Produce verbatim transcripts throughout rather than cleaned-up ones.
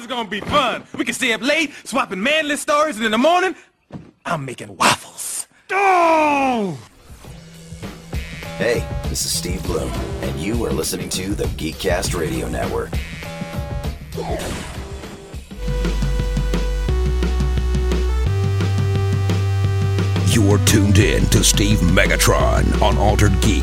gonna be fun. We can stay up late, swapping manly stories, and in the morning, I'm making waffles. Oh! Hey, this is Steve Bloom, and you are listening to the Geekcast Radio Network. You're tuned in to Steve Megatron on Altered Geek.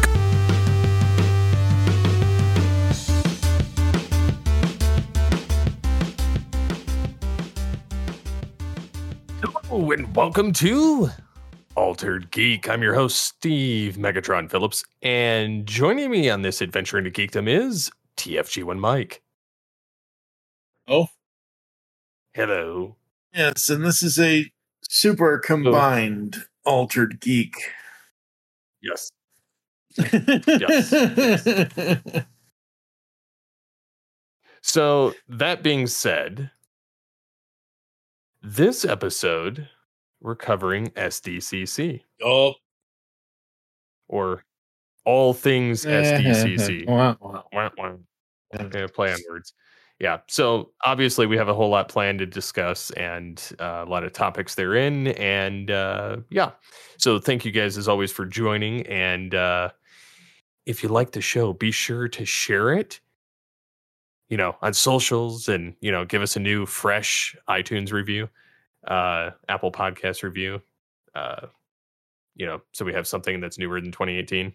Hello and welcome to Altered Geek. I'm your host, Steve Megatron Phillips, and joining me on this adventure into geekdom is T F G one Mike. Oh, hello. Yes, and this is a super combined oh. Altered Geek. Yes. yes. yes. So, that being said, this episode, we're covering S D C C. Oh. Or all things S D C C. Wow, wow. Wah, wah. Okay, play on words. Yeah, so obviously we have a whole lot planned to discuss and uh, a lot of topics therein. And uh, yeah, so thank you guys as always for joining. And uh, if you like the show, be sure to share it, you know, on socials and, you know, give us a new fresh iTunes review, uh, Apple Podcast review, uh, you know, so we have something that's newer than twenty eighteen.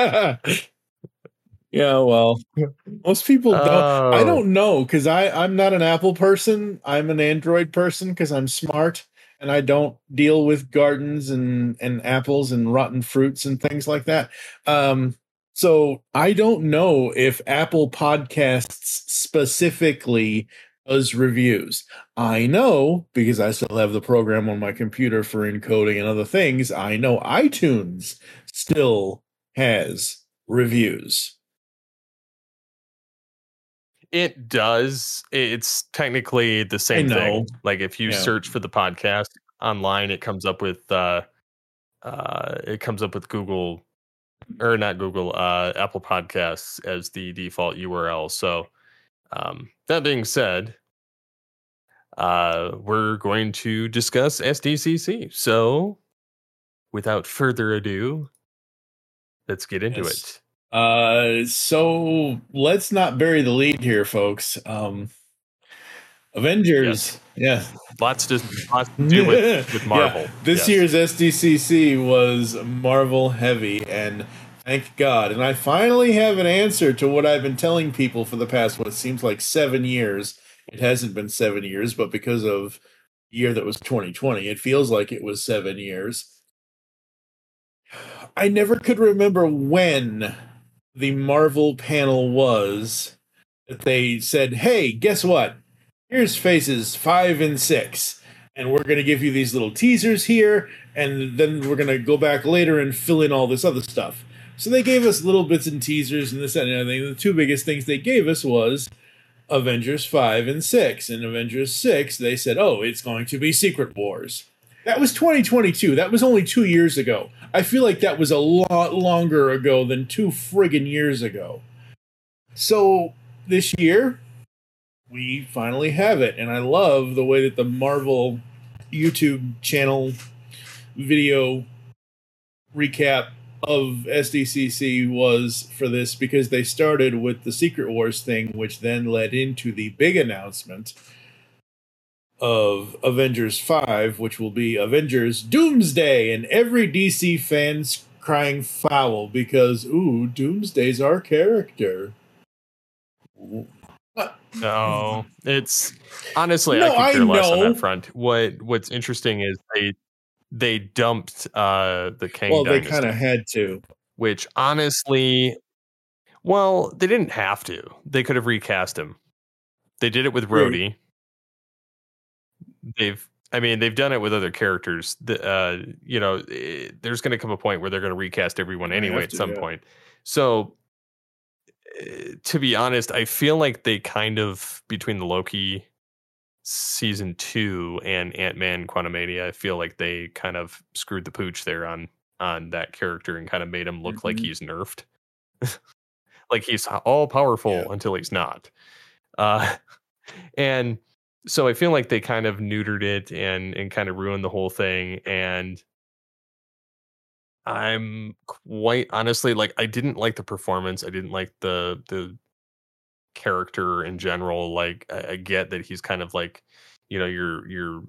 Yeah, well, most people don't. Oh. I don't know because I I'm not an Apple person. I'm an Android person because I'm smart and I don't deal with gardens and and apples and rotten fruits and things like that. Um, so I don't know if Apple Podcasts specifically does reviews. I know because I still have the program on my computer for encoding and other things. I know iTunes still has reviews. It does. It's technically the same thing. Like if you yeah. search for the podcast online, it comes up with uh, uh, it comes up with Google or not Google, uh, Apple Podcasts as the default U R L. So um, that being said, uh, we're going to discuss S D C C. So without further ado, let's get into yes. it. Uh, so let's not bury the lead here, folks. Um, Avengers, yes. yeah, lots to, lots to do with, with Marvel. Yeah. This yes. year's S D C C was Marvel heavy, and thank God. And I finally have an answer to what I've been telling people for the past, what seems like seven years. It hasn't been seven years, but because of the year that was twenty twenty, it feels like it was seven years. I never could remember when the Marvel panel was that they said, hey, guess what? Here's phases five and six, and we're going to give you these little teasers here, and then we're going to go back later and fill in all this other stuff. So they gave us little bits and teasers and this and everything. The two biggest things they gave us was Avengers five and six. In Avengers six, they said, oh, it's going to be Secret Wars. That was twenty twenty-two. That was only two years ago. I feel like that was a lot longer ago than two friggin' years ago. So this year, we finally have it. And I love the way that the Marvel YouTube channel video recap of S D C C was for this, because they started with the Secret Wars thing, which then led into the big announcement of Avengers five, which will be Avengers Doomsday, and every D C fan's crying foul because, ooh, Doomsday's our character. No, it's honestly, no, I could care I less know. on that front. What What's interesting is they they dumped uh, the Kang well, Dynasty. They kind of had to. Which honestly, well, they didn't have to. They could have recast him. They did it with Rhodey. They've, I mean, they've done it with other characters. The, uh, you know, it, there's going to come a point where they're going to recast everyone anyway at to, some yeah. point. So, uh, to be honest, I feel like they kind of, between the Loki season two and Ant-Man Quantumania, I feel like they kind of screwed the pooch there on on that character and kind of made him look mm-hmm. like he's nerfed. Like he's all powerful yeah. until he's not. Uh, and so I feel like they kind of neutered it and and kind of ruined the whole thing. And I'm quite honestly like I didn't like the performance. I didn't like the the character in general. Like I, I get that he's kind of like, you know, your your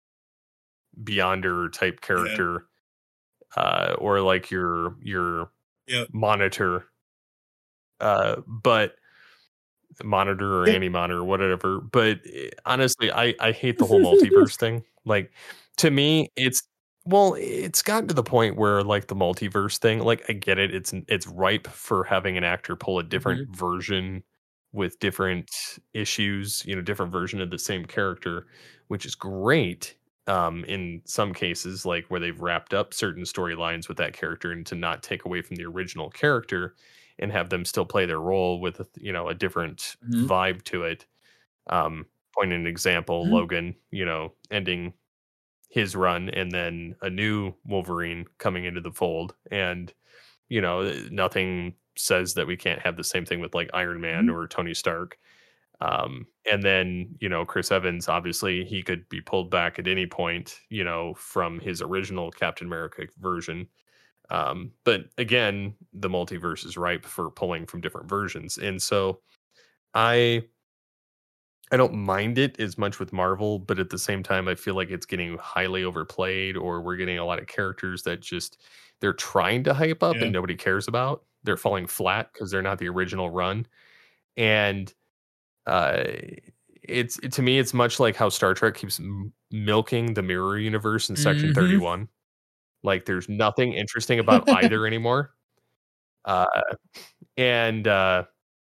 Beyonder type character, yeah. uh, or like your your yeah. monitor, uh, but monitor or yeah. anti-monitor, whatever. But honestly, I I hate the whole multiverse thing. Like to me, it's well, it's gotten to the point where like the multiverse thing. Like I get it. It's it's ripe for having an actor pull a different mm-hmm. version with different issues. You know, different version of the same character, which is great. Um, in some cases, like where they've wrapped up certain storylines with that character and to not take away from the original character and have them still play their role with, you know, a different mm-hmm. vibe to it. Um, point an example, mm-hmm. Logan, you know, ending his run and then a new Wolverine coming into the fold. And, you know, nothing says that we can't have the same thing with like Iron Man mm-hmm. or Tony Stark. Um, and then, you know, Chris Evans, obviously he could be pulled back at any point, you know, from his original Captain America version. Um, but again, the multiverse is ripe for pulling from different versions. And so I, I don't mind it as much with Marvel, but at the same time, I feel like it's getting highly overplayed, or we're getting a lot of characters that just, they're trying to hype up yeah. and nobody cares about. They're falling flat because they're not the original run. And uh it's it, to me it's much like how Star Trek keeps m- milking the mirror universe in section mm-hmm. thirty-one. Like there's nothing interesting about either anymore. Uh and uh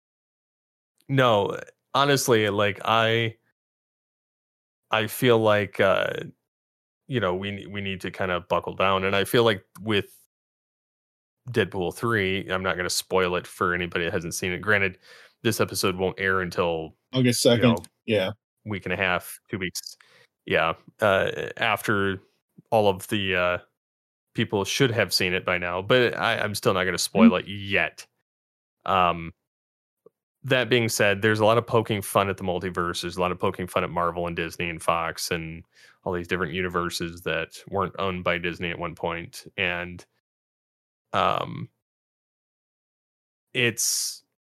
no, honestly, like I I feel like uh you know, we we need to kind of buckle down. And I feel like with Deadpool three, I'm not going to spoil it for anybody that hasn't seen it. Granted, this episode won't air until August second. You know, yeah. Week and a half, two weeks. Yeah. Uh, after all of the uh, people should have seen it by now, but I, I'm still not going to spoil mm-hmm. it yet. Um, that being said, there's a lot of poking fun at the multiverse. There's a lot of poking fun at Marvel and Disney and Fox and all these different universes that weren't owned by Disney at one point. And um, it's...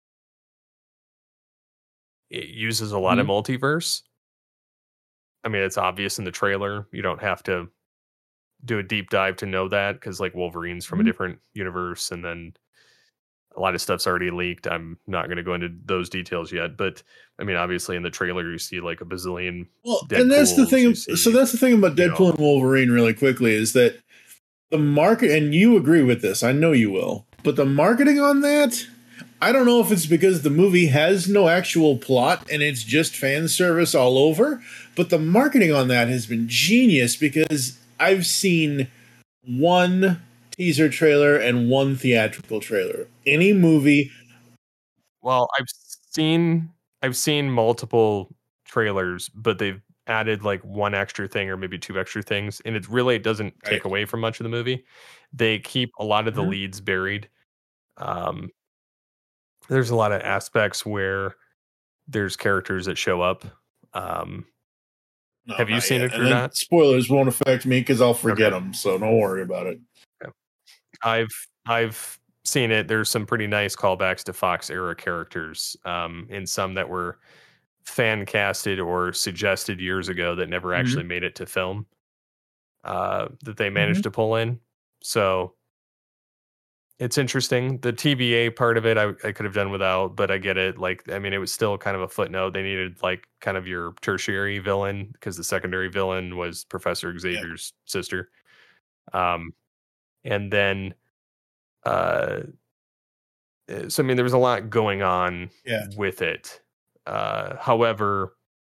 It uses a lot mm-hmm. of multiverse. I mean, it's obvious in the trailer. You don't have to do a deep dive to know that because, like, Wolverine's from mm-hmm. a different universe, and then a lot of stuff's already leaked. I'm not going to go into those details yet, but I mean, obviously, in the trailer, you see like a bazillion. Well, Deadpools, and that's the thing. See, so that's the thing about Deadpool know. and Wolverine, really quickly, is that the market, and you agree with this. I know you will, but the marketing on that. I don't know if it's because the movie has no actual plot and it's just fan service all over, but the marketing on that has been genius because I've seen one teaser trailer and one theatrical trailer. Any movie. Well, I've seen I've seen multiple trailers, but they've added like one extra thing or maybe two extra things, and it really doesn't right. take away from much of the movie. They keep a lot of the mm-hmm. leads buried. Um There's a lot of aspects where there's characters that show up. Um, no, have you seen yet. it or and not? Spoilers won't affect me because I'll forget okay. them, so don't worry about it. Okay. I've I've seen it. There's some pretty nice callbacks to Fox era characters, um, and some that were fan casted or suggested years ago that never mm-hmm. actually made it to film. Uh, that they managed mm-hmm. to pull in. So. It's interesting. The T B A part of it, I, I could have done without, but I get it. Like, I mean, it was still kind of a footnote. They needed like kind of your tertiary villain because the secondary villain was Professor Xavier's yeah. sister. Um, and then, uh, so I mean, there was a lot going on yeah. with it. Uh, however,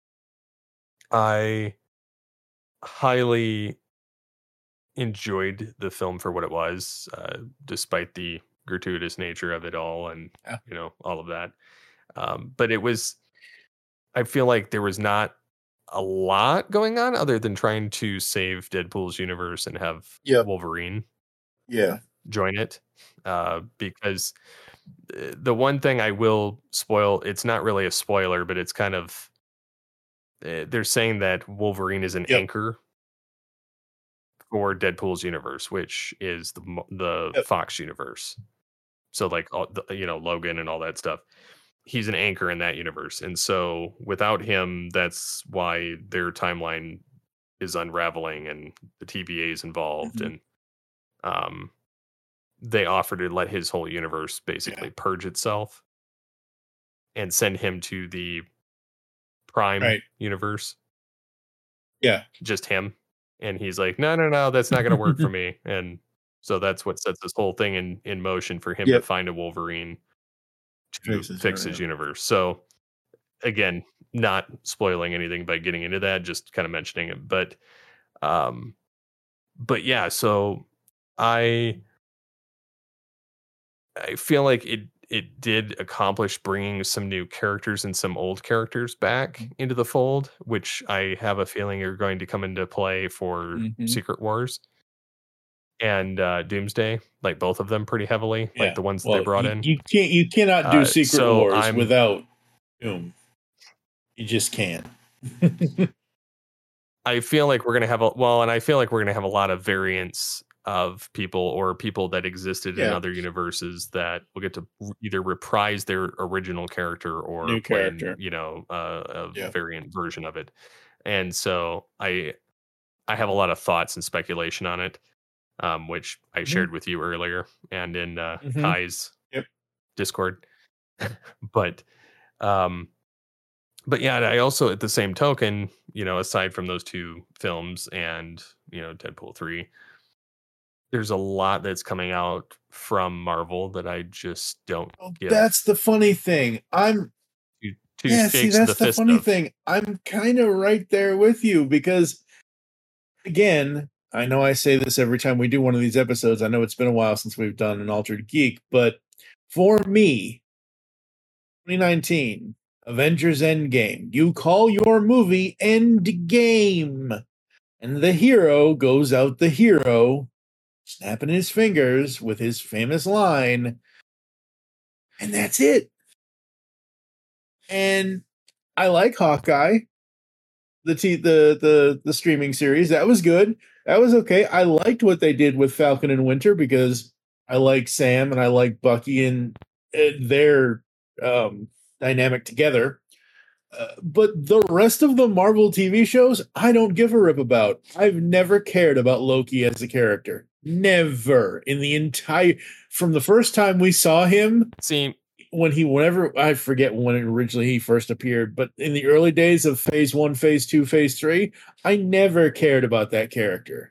I highly enjoyed the film for what it was, uh, despite the gratuitous nature of it all and, yeah. you know, all of that. Um, but it was, I feel like there was not a lot going on other than trying to save Deadpool's universe and have yep. Wolverine yeah. join it. Uh, because the one thing I will spoil, it's not really a spoiler, but it's kind of uh, they're saying that Wolverine is an Yep. anchor for Deadpool's universe, which is the mo- the Yep. Fox universe. So like all the, you know, Logan and all that stuff. He's an anchor in that universe, and so without him, that's why their timeline is unraveling and the T V A is involved, Mhm. and um, they offer to let his whole universe basically Yeah. purge itself and send him to the Prime Right. universe, Yeah. just him. And he's like, no, no, no, that's not going to work for me. And so that's what sets this whole thing in, in motion for him to Yep. find a Wolverine to Fix fix his his, universe. universe. So again, not spoiling anything by getting into that, just kind of mentioning it. But, um, but yeah, so I, I feel like it it did accomplish bringing some new characters and some old characters back into the fold, which I have a feeling are going to come into play for Mhm. Secret Wars and uh, Doomsday, like both of them pretty heavily, Yeah. like the ones that Well, they brought you, in. you can't you cannot do Uh, Secret so Wars I'm- without Doom. You just can't. I feel like we're gonna have a well, and I feel like we're gonna have a lot of variants of people or people that existed in Yeah. other universes that will get to r- either reprise their original character or New play, character. you know, uh, a Yeah. variant version of it. And so I, I have a lot of thoughts and speculation on it, um, which I Mhm. shared with you earlier and in uh, Mhm. Kai's Yep. Discord. but, um, but yeah, I also at the same token, you know, aside from those two films and you know Deadpool three, there's a lot that's coming out from Marvel that I just don't Well, give that's the funny thing. I'm two, two yeah. See, shakes of that's the the fist funny of. thing. I'm kind of right there with you because, again, I know I say this every time we do one of these episodes. I know it's been a while since we've done an Altered Geek, but for me, twenty nineteen Avengers Endgame. You call your movie Endgame, and the hero goes out the hero, snapping his fingers with his famous line, and that's it. And I like Hawkeye, the t- the the the streaming series. That was good. That was okay. I liked what they did with Falcon and Winter because I like Sam and I like Bucky and uh, their um, dynamic together. Uh, but the rest of the Marvel T V shows, I don't give a rip about. I've never cared about Loki as a character. Never in the entire from the first time we saw him See, when he whenever I forget when originally he first appeared, but in the early days of phase one, phase two, phase three, I never cared about that character.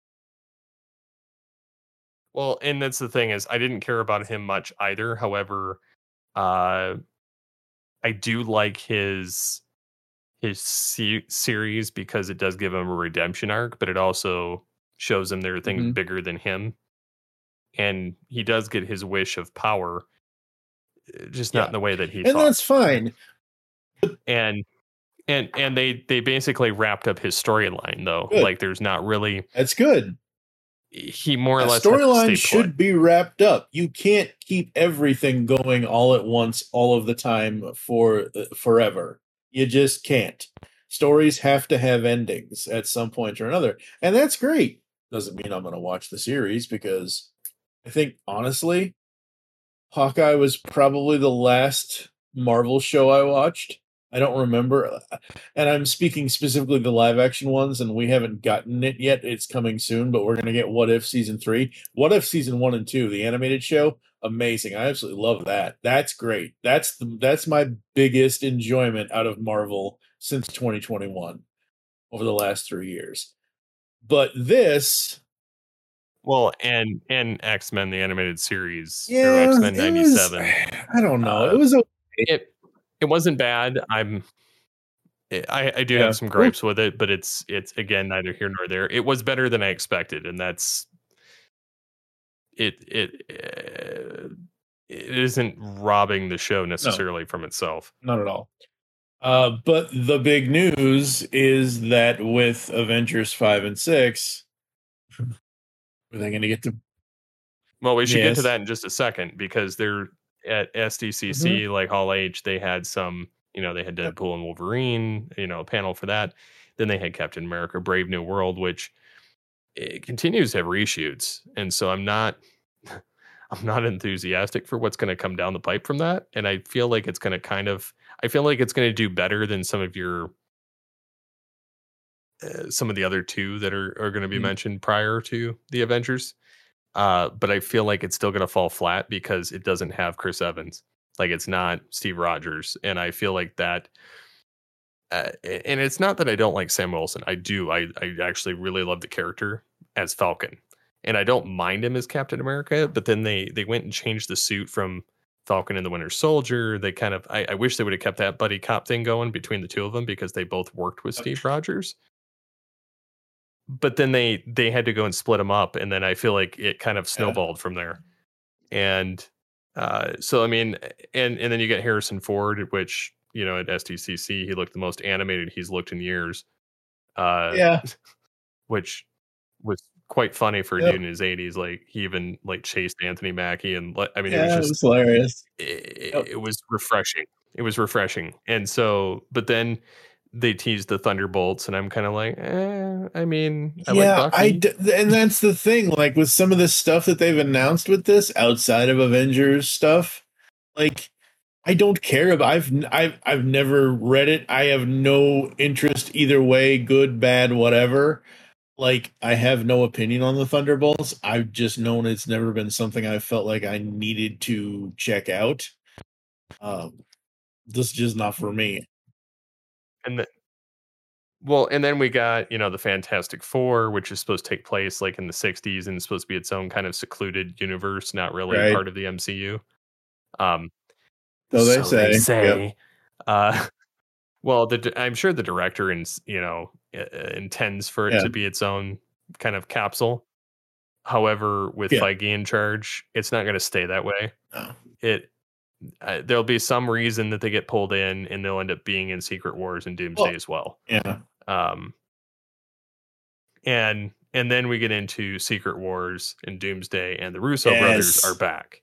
well, and that's the thing is I didn't care about him much either. However, uh, I do like his his se- series because it does give him a redemption arc, but it also shows him there are things Mhm. bigger than him, and he does get his wish of power, uh, just not Yeah. in the way that he And thought. that's fine. and and and they they basically wrapped up his storyline though. Good. Like there's not really That's good. he more or A less has to storyline stay should put. be wrapped up. You can't keep everything going all at once, all of the time for uh, forever. You just can't. Stories have to have endings at some point or another, and that's great. Doesn't mean I'm going to watch the series because I think honestly, Hawkeye was probably the last Marvel show I watched. I don't remember, and I'm speaking specifically the live action ones, and we haven't gotten it yet. It's coming soon, but we're gonna get What If season three, What If season one and two, the animated show. Amazing! I absolutely love that. That's great. That's the that's my biggest enjoyment out of Marvel since twenty twenty-one over the last three years. But this, Well, and and X-Men the animated series or yeah, X-Men it was- ninety-seven. I don't know. Uh, it was okay. It it wasn't bad. I'm I, I do Yeah. have some gripes with it, but it's it's again neither here nor there. It was better than I expected, and that's it. It uh, it isn't robbing the show necessarily from itself. Not at all. Uh, but the big news is that with Avengers five and six, are they going to get to? Well, we should get to Yes. that in just a second because they're at S D C C, like Hall H, they had some You know, they had Yep. Deadpool and Wolverine, you know, a panel for that. Then they had Captain America: Brave New World, which it continues to have reshoots, and so I'm not I'm not enthusiastic for what's going to come down the pipe from that. And I feel like it's going to kind of I feel like it's going to do better than some of your uh, some of the other two that are are going to be Mhm. mentioned prior to the Avengers. Uh, but I feel like it's still going to fall flat because it doesn't have Chris Evans. Like, it's not Steve Rogers, and I feel like that. Uh, a- and it's not that I don't like Sam Wilson. I do. I I actually really love the character as Falcon, and I don't mind him as Captain America. But then they they went and changed the suit from Falcon and the Winter Soldier. They kind of I, I wish they would have kept that buddy cop thing going between the two of them because they both worked with Steve Rogers. But then they they had to go and split them up, and then I feel like it kind of snowballed from there. And uh, so I mean, and and then you get Harrison Ford, which, you know, at S D C C he looked the most animated he's looked in years. Uh, Yeah. which was quite funny for a Yep. dude in his eighties. Like, he even like chased Anthony Mackie, and le- I mean, it Yeah, was it just was hilarious. it, Yep. it was refreshing. It was refreshing. And so, but then they teased the Thunderbolts, and I'm kind of like, eh, I mean, I like Yeah, Bucky. I d- and that's the thing. Like, with some of the stuff that they've announced with this outside of Avengers stuff, like, I don't care about. I've n- I've I've never read it. I have no interest either way, good, bad, whatever. Like, I have no opinion on the Thunderbolts. I've just known it's never been something I felt like I needed to check out. Um, this is just not for me. And the, well, and then we got, you know, the Fantastic Four, which is supposed to take place like in the sixties and it's supposed to be its own kind of secluded universe, not really Right. part of the M C U. Um, So they say. Yep. say. Uh, well, the di- I'm sure the director and you know uh, intends for it Yeah. to be its own kind of capsule. However, with Yeah. Feige in charge, it's not going to stay that way. No. It uh, there'll be some reason that they get pulled in, and they'll end up being in Secret Wars and Doomsday Well, as well. Yeah. Um, and and then we get into Secret Wars and Doomsday, and the Russo brothers Yes. are back.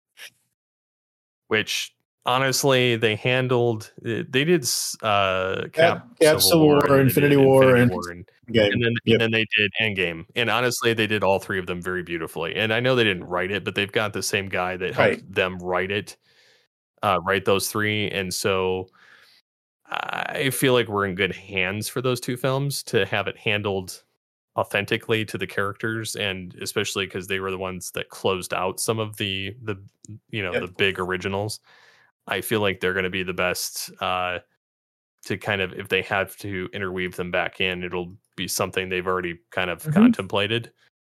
Which, honestly, they handled. They did uh, Cap, Cap, Cap, Civil War, and then they Infinity did War, and War, and, Game. and then Yep. and then they did Endgame. And honestly, they did all three of them very beautifully. And I know they didn't write it, but they've got the same guy that helped Right. them write it, uh, write those three. And so I feel like we're in good hands for those two films to have it handled authentically to the characters, and especially because they were the ones that closed out some of the the you know Yep. the big originals. I feel like they're going to be the best uh, to kind of, if they have to interweave them back in, it'll be something they've already kind of Mhm. contemplated.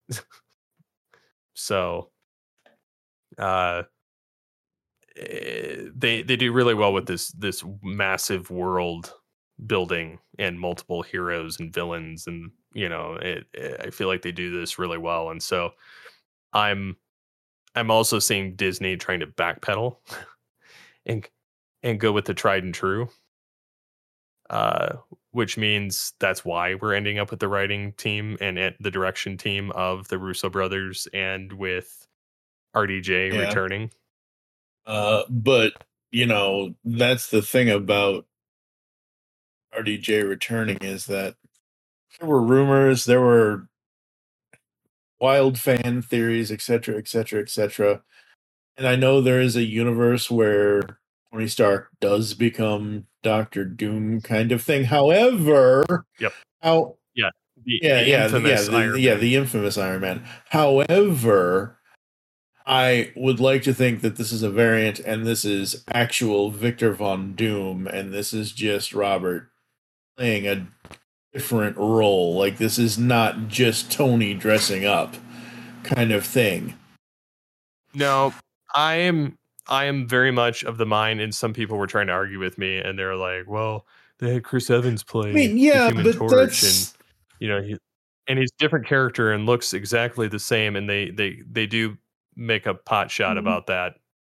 So uh, eh, they they do really well with this this massive world building and multiple heroes and villains, and you know it, it, I feel like they do this really well. And so I'm I'm also seeing Disney trying to backpedal and and go with the tried and true, uh, which means that's why we're ending up with the writing team and at the direction team of the Russo brothers, and with R D J Yeah. returning. Uh, but you know, that's the thing about R D J returning, is that there were rumors, there were wild fan theories, et cetera, et cetera, et cetera. And I know there is a universe where Tony Stark does become Doctor Doom, kind of thing. However, Yep. how Yeah. The, yeah, the yeah, infamous yeah, the, Iron yeah, Man. the infamous Iron Man. However, I would like to think that this is a variant, and this is actual Victor Von Doom, and this is just Robert playing a different role. Like, this is not just Tony dressing up, kind of thing. No, I am I am very much of the mind, and some people were trying to argue with me, and they're like, "Well, they had Chris Evans play I mean, yeah, the Human but Torch, that's and you know, he and he's a different character and looks exactly the same." And they they they do make a pot shot Mhm. about that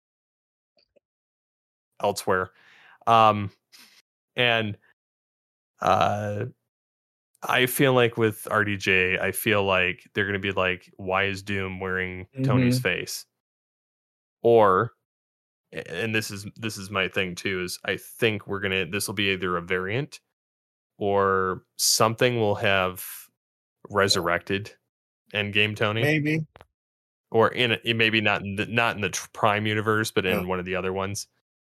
elsewhere, um, and uh, I feel like with R D J, I feel like they're going to be like, "Why is Doom wearing Tony's Mhm. face?" Or and this is this is my thing too, is I think we're gonna this will be either a variant or something will have resurrected Endgame Tony, Maybe. or in it maybe not in the, not in the tr- Prime universe, but in Yeah. one of the other ones,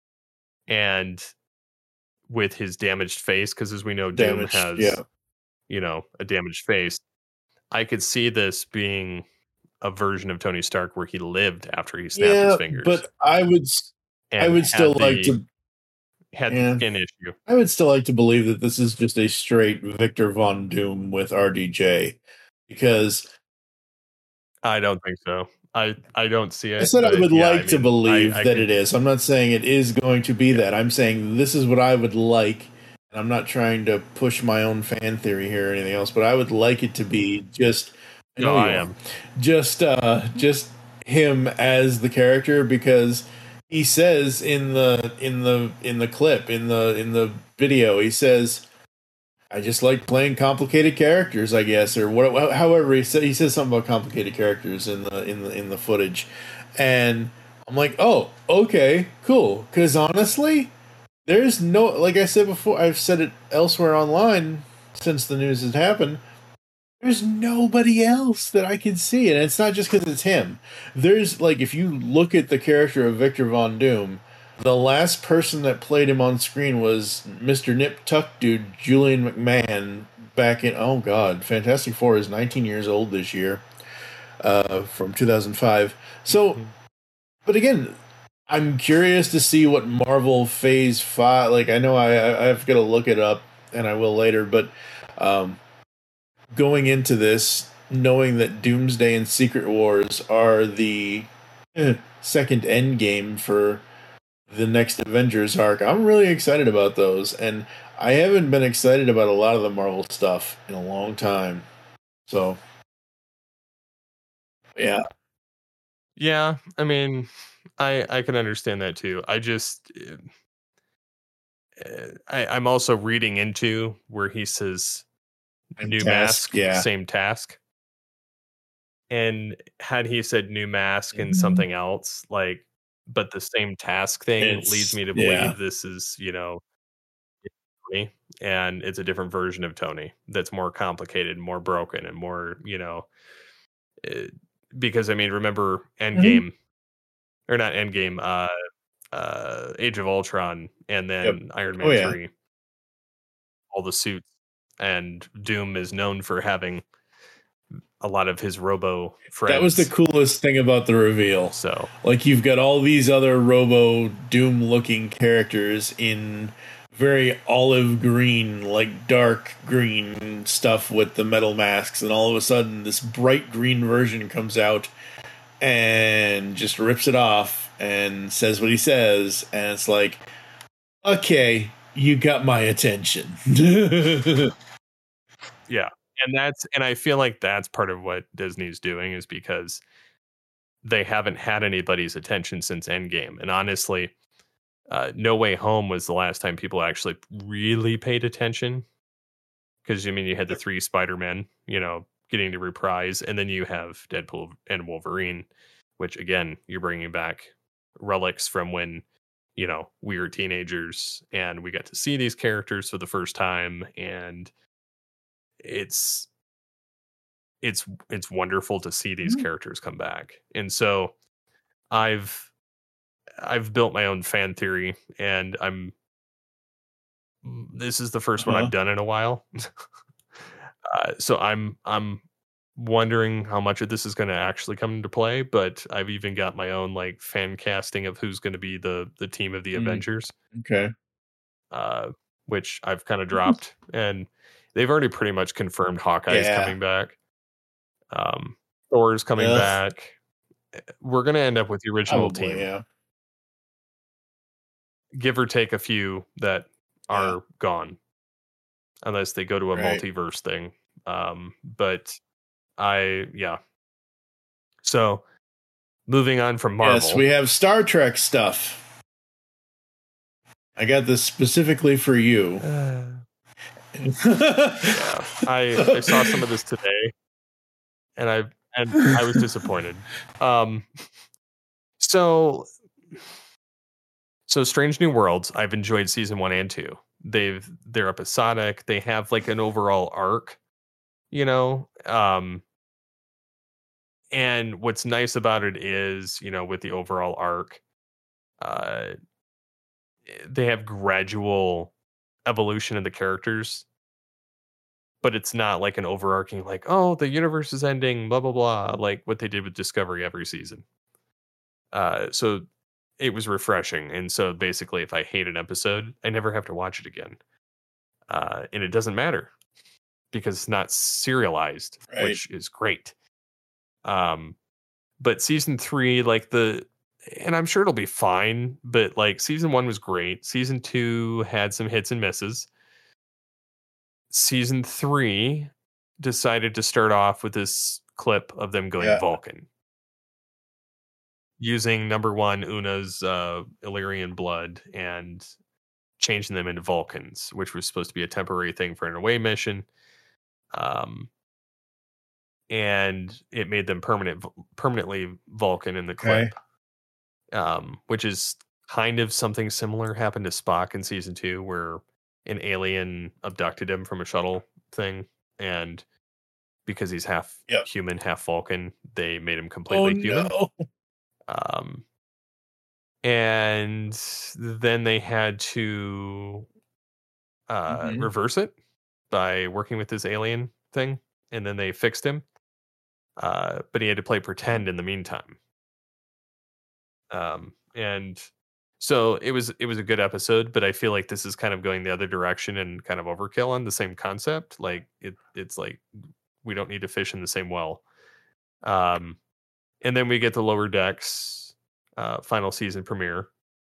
and with his damaged face, because as we know, Doom Damaged, has yeah. you know a damaged face. I could see this being a version of Tony Stark where he lived after he snapped his Yeah, fingers, but I would s- I and would had still like the- to had yeah. the skin issue. I would still like to believe that this is just a straight Victor Von Doom with R D J, because I don't think so. I I don't see it. I said I but would yeah, like I to mean, believe I- I that could- it is. I'm not saying it is going to be that. I'm saying this is what I would like. And I'm not trying to push my own fan theory here or anything else, but I would like it to be just I No, know I you are. am. just uh just him as the character, because he says in the in the in the clip in the in the video, he says, I just like playing complicated characters, I guess, or what. However, he said he says something about complicated characters in the in the in the footage, and I'm like, oh, okay, cool. Because honestly, there's no, like I said before, I've said it elsewhere online since the news has happened. There's nobody else that I can see, and it's not just because it's him. There's like, if you look at the character of Victor Von Doom, the last person that played him on screen was Mister Nip Tuck dude, Julian McMahon, back in, oh god, Fantastic Four is nineteen years old this year, uh, from two thousand five. So, but again, I'm curious to see what Marvel Phase five, like, I know I, I, I've got to look it up, and I will later, but um, going into this, knowing that Doomsday and Secret Wars are the eh, second end game for the next Avengers arc, I'm really excited about those, and I haven't been excited about a lot of the Marvel stuff in a long time. So, yeah. Yeah, I mean, I I can understand that too. I just uh, I, I'm also reading into where he says new Task, mask, yeah. same task. And had he said new mask and Mhm. something else, like, but the same task thing It's- leads me to believe yeah. this is, you know, Tony, and it's a different version of Tony that's more complicated, more broken, and more, you know, uh, because I mean, remember Endgame, or not Endgame, uh, uh, Age of Ultron, and then Iron Man Oh, yeah. three, all the suits, and Doom is known for having a lot of his Robo friends. That was the coolest thing about the reveal. So Like, you've got all these other Robo Doom looking characters in very olive green, like dark green stuff with the metal masks, and all of a sudden this bright green version comes out and just rips it off and says what he says, and it's like, okay, you got my attention. yeah, and that's and I feel like that's part of what Disney's doing, is because they haven't had anybody's attention since Endgame, and honestly, uh, No Way Home was the last time people actually really paid attention, because I mean you had the three Spider-Men, you know, getting to reprise, and then you have Deadpool and Wolverine, which again you're bringing back relics from when, you know, we were teenagers and we got to see these characters for the first time, and it's it's it's wonderful to see these Mhm. characters come back. And so I've I've built my own fan theory, and I'm this is the first one Uh-huh. I've done in a while. uh, so I'm I'm wondering how much of this is going to actually come into play, but I've even got my own like fan casting of who's going to be the the team of the Mm. Avengers, Okay. uh, which I've kind of dropped, and they've already pretty much confirmed Hawkeye's Yeah. coming back. Um, Thor's coming Ugh. back. We're going to end up with the original Probably, team, yeah. give or take a few that are Yeah. gone, unless they go to a Right. multiverse thing. Um, but I, yeah. So moving on from Marvel. Yes, we have Star Trek stuff. I got this specifically for you. yeah, I, I saw some of this today, and I and I was disappointed. Um, so so Strange New Worlds, I've enjoyed season one and two. They've they're episodic. They have like an overall arc, you know. Um, and what's nice about it is, you know, with the overall arc, uh, they have gradual evolution of the characters, but it's not like an overarching like, oh, the universe is ending, blah blah blah, like what they did with Discovery every season. Uh, so it was refreshing, and so basically, if I hate an episode, I never have to watch it again, uh, and it doesn't matter because it's not serialized, Right. which is great. Um, but season three, like the, and I'm sure it'll be fine, but like season one was great. Season two had some hits and misses. Season three decided to start off with this clip of them going Yeah. Vulcan, using number one Una's uh, Illyrian blood and changing them into Vulcans, which was supposed to be a temporary thing for an away mission. Um, and it made them permanent, permanently Vulcan in the clip, Okay. um, which is kind of something similar happened to Spock in season two, where an alien abducted him from a shuttle thing, and because he's half Yep. human, half Vulcan, they made him Oh completely human. no. Um, and then they had to uh, Mhm. reverse it by working with this alien thing, and then they fixed him. Uh, but he had to play pretend in the meantime. Um, and so it was it was a good episode, but I feel like this is kind of going the other direction and kind of overkill on the same concept. Like it, it's like we don't need to fish in the same well. Um, and then we get the Lower Decks uh, final season premiere.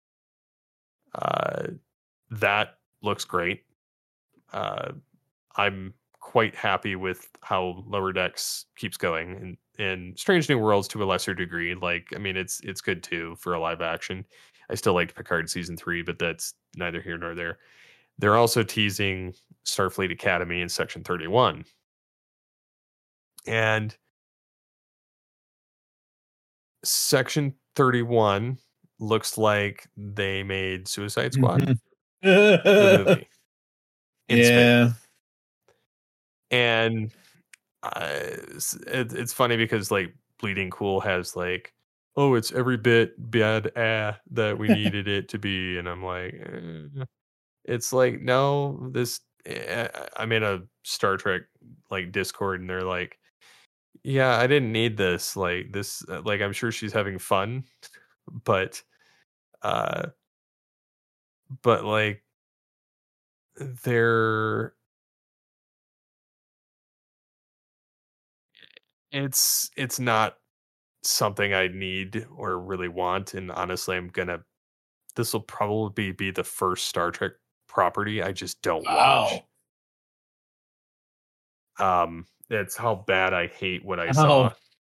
Uh, that looks great. Uh, I'm quite happy with how Lower Decks keeps going, and and Strange New Worlds to a lesser degree. Like, I mean, it's it's good too for a live action. I still liked Picard season three, but that's neither here nor there. They're also teasing Starfleet Academy in Section thirty-one, and Section thirty-one looks like they made Suicide Squad, Mhm. the movie. in space. Yeah. And uh, it's, it, it's funny because like Bleeding Cool has like, oh, it's every bit bad ah that we needed it to be, and I'm like, eh. It's like, no, this. eh, I'm in a Star Trek like Discord, and they're like, yeah, I didn't need this. Like this, uh, like I'm sure she's having fun, but, uh, but like they're. It's it's not something I need or really want, and honestly, I'm gonna. This will probably be the first Star Trek property I just don't watch. Wow. Um, that's how bad I hate what I Oh. saw.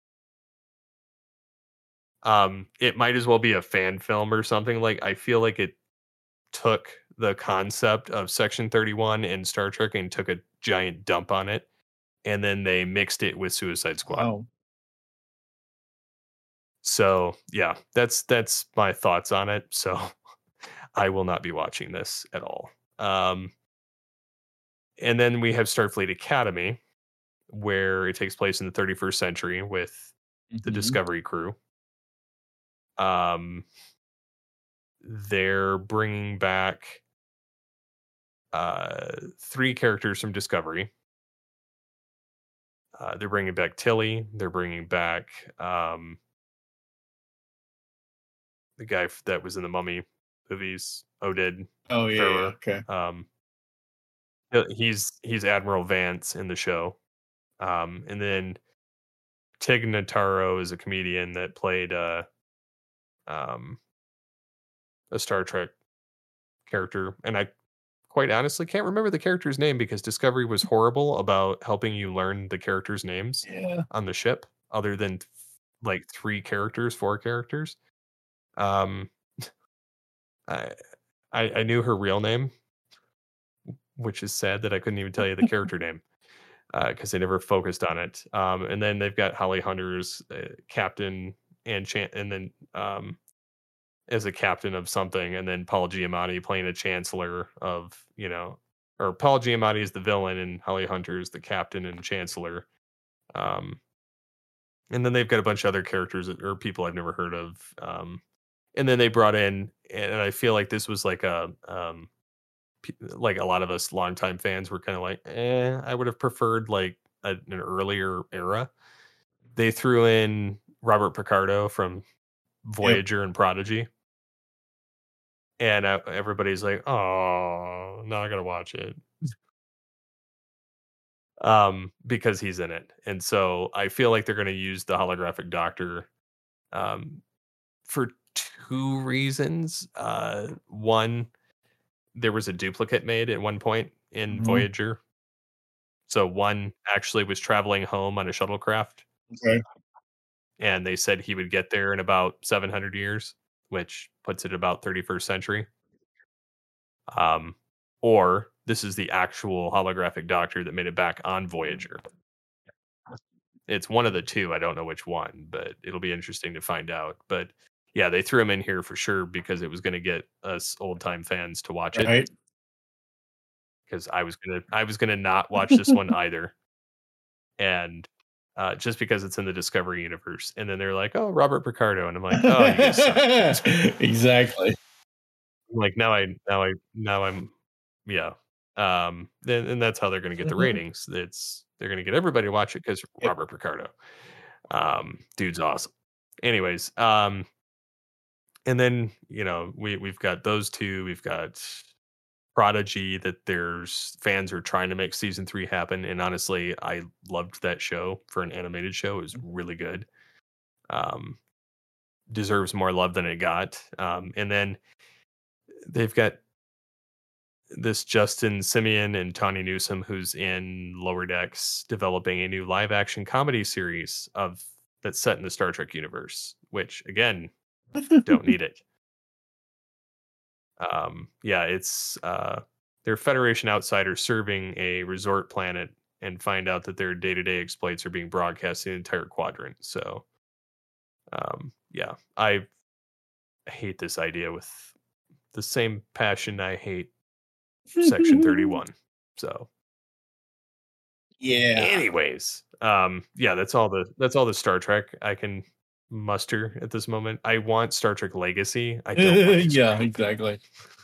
Um, it might as well be a fan film or something. Like I feel like it took the concept of Section thirty-one in Star Trek and took a giant dump on it, and then they mixed it with Suicide Squad. Wow. So yeah, that's that's my thoughts on it. So I will not be watching this at all. Um, and then we have Starfleet Academy, where it takes place in the thirty-first century with the Mhm. Discovery crew. Um, they're bringing back uh, three characters from Discovery. Uh, they're bringing back Tilly. They're bringing back um, the guy f- that was in the Mummy movies, Oded. Oh yeah. Farrer. yeah, Okay. Um, uh, he's he's Admiral Vance in the show, um, and then Tig Notaro is a comedian that played uh, um, a Star Trek character, and I quite honestly can't remember the character's name because Discovery was horrible about helping you learn the characters' names Yeah. on the ship, other than like three characters, four characters. Um, I, I I knew her real name, which is sad that I couldn't even tell you the character name because they never focused on it. Um, and then they've got Holly Hunter's uh, Captain and Chan- and then um, as a captain of something, and then Paul Giamatti playing a chancellor of, you know, or Paul Giamatti is the villain and Holly Hunter is the captain and chancellor. Um, and then they've got a bunch of other characters that, or people I've never heard of. Um, and then they brought in, and I feel like this was like a, um, like a lot of us longtime fans were kind of like, eh, I would have preferred like a, an earlier era. They threw in Robert Picardo from Voyager yep. and Prodigy. And uh, everybody's like, oh, now I gotta watch it. um, because he's in it. And so I feel like they're gonna use the holographic doctor um for two reasons. Uh one, there was a duplicate made at one point in mm-hmm. Voyager. So one actually was traveling home on a shuttlecraft. Okay. And they said he would get there in about seven hundred years, which puts it about thirty-first century. Um, or this is the actual holographic doctor that made it back on Voyager. It's one of the two. I don't know which one, but it'll be interesting to find out. But yeah, they threw him in here for sure because it was going to get us old time fans to watch it. Right. Because I was gonna, I was gonna not watch this one either, and uh, just because it's in the Discovery universe. And then they're like, "Oh, Robert Picardo," and I'm like, "Oh, you guys suck." Exactly. Like now, I now I now I'm yeah. Um, and, and that's how they're going to get the ratings. It's they're going to get everybody to watch it because yep. Robert Picardo, um, dude's awesome. Anyways, um, and then you know we we've got those two. We've got Prodigy that there's fans are trying to make season three happen, and honestly, I loved that show for an animated show. It was really good. Um, deserves more love than it got. Um, and then they've got this Justin Simeon and Tawny Newsome, who's in Lower Decks, developing a new live action comedy series of that's set in the Star Trek universe, which again, don't need it. Um, yeah, it's uh, they're Federation outsiders serving a resort planet and find out that their day-to-day exploits are being broadcast in the entire quadrant. So, um, yeah, I hate this idea with the same passion I hate Section thirty-one. So, yeah. Anyways, um, yeah, that's all the that's all the Star Trek I can muster at this moment. I want Star Trek Legacy. I don't want yeah, exactly.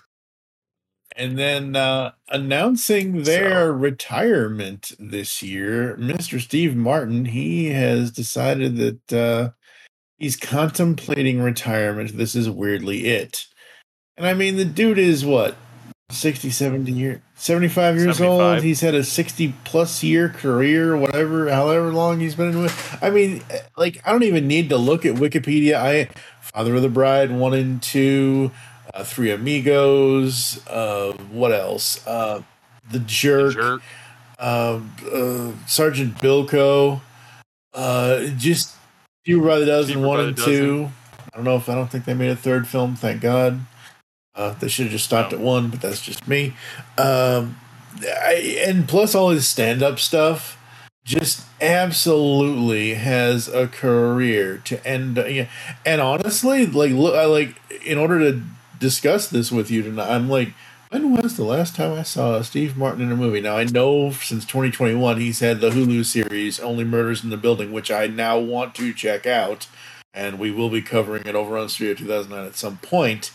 And then uh, announcing their so. retirement this year, Mister Steve Martin, he has decided that uh, he's contemplating retirement. This is weirdly it. And I mean, the dude is what? sixty, seventy years, seventy-five years seventy-five old. He's had a sixty plus year career, whatever, however long he's been in with. I mean, like, I don't even need to look at Wikipedia. I, Father of the Bride, one and two, uh, Three Amigos, uh, what else? Uh, The Jerk, the Jerk. Uh, uh, Sergeant Bilko, uh, just Few by the Dozen, Cheaper one and dozen. two. I don't know if, I don't think they made a third film, thank God. Uh, they should have just stopped no. at one, but that's just me. Um, I, and plus all his stand-up stuff, just absolutely has a career to end. And honestly, like, look, I like in order to discuss this with you tonight, I'm like, when was the last time I saw Steve Martin in a movie? Now I know since twenty twenty-one he's had the Hulu series Only Murders in the Building, which I now want to check out, and we will be covering it over on Studio two thousand nine at some point.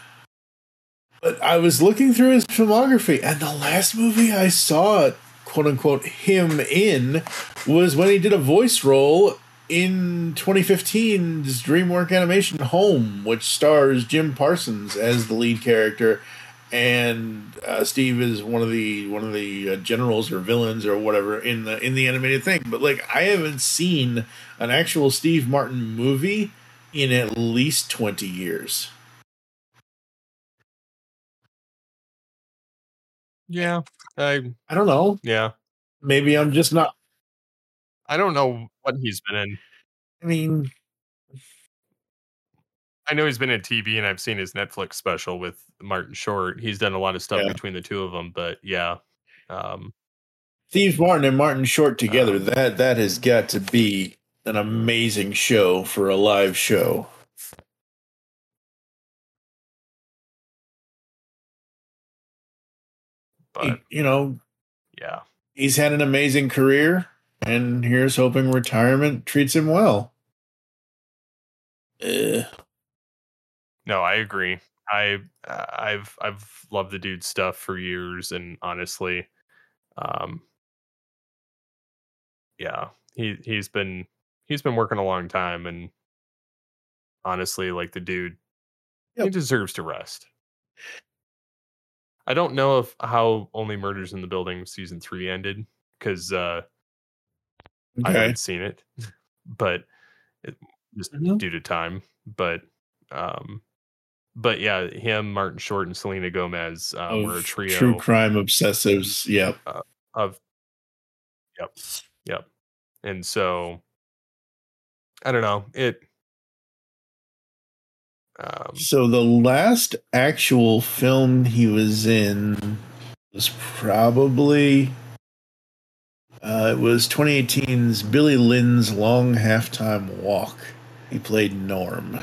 But I was looking through his filmography, and the last movie I saw, quote unquote, him in was when he did a voice role in twenty fifteen's DreamWorks animation Home, which stars Jim Parsons as the lead character, and uh, Steve is one of the one of the uh, generals or villains or whatever in the in the animated thing. But like, I haven't seen an actual Steve Martin movie in at least twenty years. Yeah, I I don't know. Yeah, maybe I'm just not. I don't know what he's been in. I mean, I know he's been in T V, and I've seen his Netflix special with Martin Short. He's done a lot of stuff yeah. between the two of them, but yeah, um, Steve Martin and Martin Short together. Um, that that has got to be an amazing show for a live show. But you know, yeah, he's had an amazing career, and here's hoping retirement treats him well. Uh, no, I agree. I I've I've loved the dude's stuff for years, and honestly, um, yeah, he he's been he's been working a long time, and honestly, like the dude, he Yep. deserves to rest. I don't know if how Only Murders in the Building season three ended because uh, I okay. haven't seen it, but it, just Mhm. due to time. But um, but yeah, him, Martin Short, and Selena Gomez um, were a Of trio true crime obsessives. Yep. uh, of yep, yep. And so I don't know it. Um, So the last actual film he was in was probably uh, it was twenty eighteen's Billy Lynn's Long Halftime Walk. He played Norm.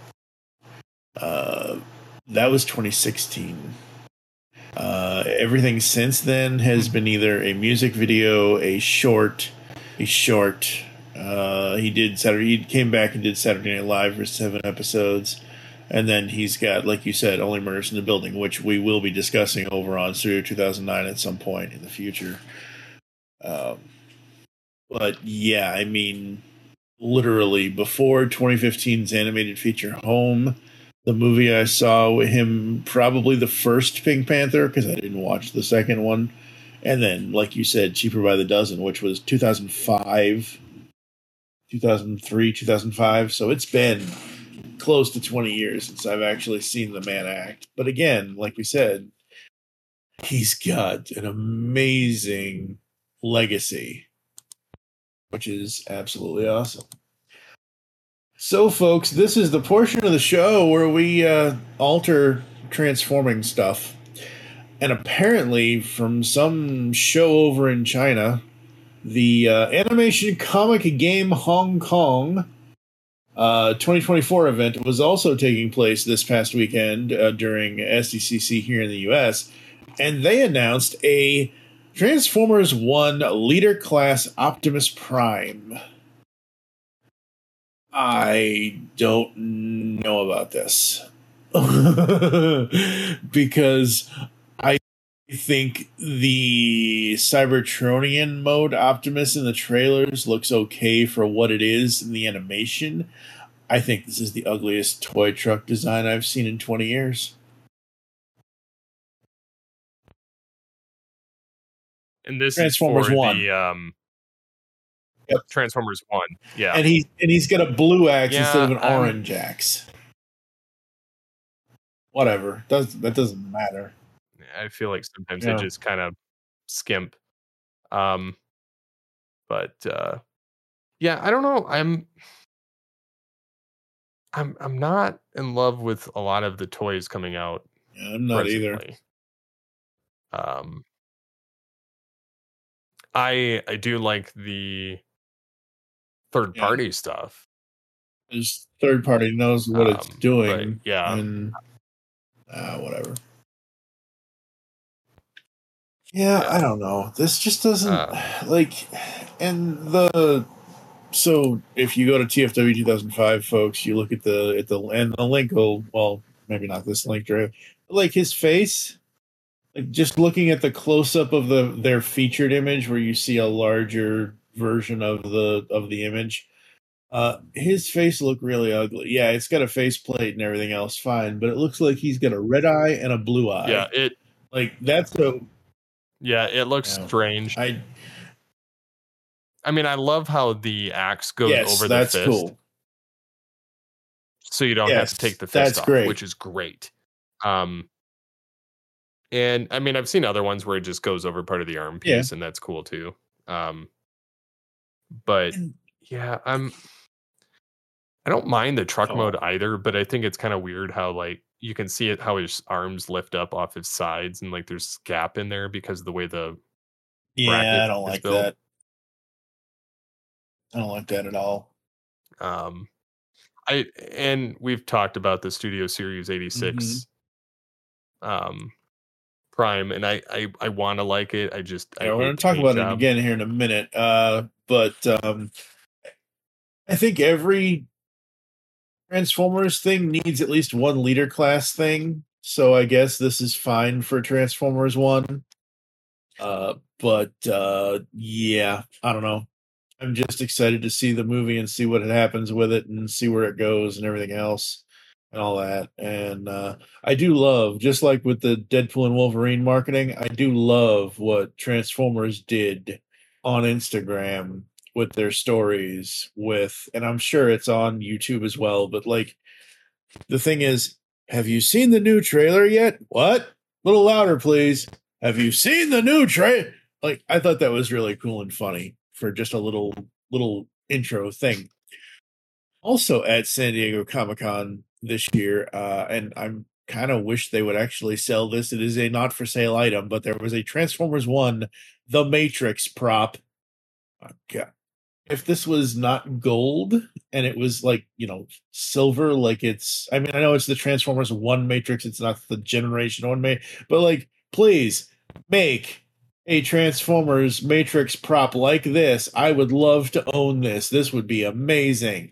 Uh, that was twenty sixteen. Uh, everything since then has been either a music video, a short, a short. Uh, he did Saturday. He came back and did Saturday Night Live for seven episodes, and then he's got, like you said, Only Murders in the Building, which we will be discussing over on Studio two thousand nine at some point in the future. Um, but yeah, I mean, literally before twenty fifteen's animated feature Home, the movie I saw with him, probably the first Pink Panther, because I didn't watch the second one. And then, like you said, Cheaper by the Dozen, which was two thousand five, two thousand three, two thousand five. So it's been close to twenty years since I've actually seen the man act. But again, like we said, he's got an amazing legacy, which is absolutely awesome. So, folks, this is the portion of the show where we uh, alter transforming stuff. And apparently, from some show over in China, the uh, Animation Comic Game Hong Kong uh, twenty twenty-four event was also taking place this past weekend uh, during S D C C here in the U S. And they announced a Transformers one Leader Class Optimus Prime. I don't know about this because I think the Cybertronian mode Optimus in the trailers looks okay for what it is in the animation. I think this is the ugliest toy truck design I've seen in twenty years. and this Transformers is for one. the um, Yep. Transformers one. Yeah, And he and he's got a blue axe Yeah, instead of an I'm- orange axe. Whatever. Does that doesn't matter. I feel like sometimes Yeah. they just kind of skimp. Um, but uh, yeah, I don't know. I'm I'm I'm not in love with a lot of the toys coming out Yeah, I'm not either. presently. Um, I I do like the third Yeah. party stuff. This third party knows what it's Um, doing. but, yeah. And uh, whatever. Yeah, Yeah. I don't know. This just doesn't Uh. like, and the so if you go to T F W two thousand five, folks, you look at the at the and the link will well maybe not this link, right? Like his face, like just looking at the close up of the their featured image where you see a larger version of the of the image. Uh, his face looked really ugly. Yeah, it's got a faceplate and everything else, fine, but it looks like he's got a red eye and a blue eye. Yeah, it Like that's a yeah, it looks Yeah. strange. I I mean, I love how the axe goes yes, over the that's fist, cool. so you don't have Yes, to take the fist that's off, great. which is great. Um, and I mean, I've seen other ones where it just goes over part of the arm Yeah. piece, and that's cool too. Um, but And- yeah, I'm. I don't mind the truck Oh. mode either, but I think it's kind of weird how like you can see it how his arms lift up off his sides, and like there's gap in there because of the way the Yeah, bracket I don't is like built. that. I don't like that at all. Um, I and we've talked about the Studio Series eighty-six Mm-hmm. um Prime, and I I, I want to like it. I just I Yeah, we're hate going the to talk paint about job. it again here in a minute. Uh, but um, I think every Transformers thing needs at least one leader class thing. So I guess this is fine for Transformers One. Uh, but uh, yeah, I don't know. I'm just excited to see the movie and see what happens with it and see where it goes and everything else and all that. And uh, I do love, just like with the Deadpool and Wolverine marketing, I do love what Transformers did on Instagram with their stories with, and I'm sure it's on YouTube as well, but like the thing is, have you seen the new trailer yet? What? A little louder, please. Have you seen the new trailer? Like, I thought that was really cool and funny for just a little little intro thing. Also at San Diego Comic-Con this year, uh, and I'm kind of wish they would actually sell this. It is a not for sale item, but there was a Transformers One, The Matrix prop. Oh, God. If this was not gold and it was like, you know, silver, like it's, I mean, I know it's the Transformers One Matrix, it's not the Generation One Matrix, but like, please make a Transformers Matrix prop like this. I would love to own this. This would be amazing.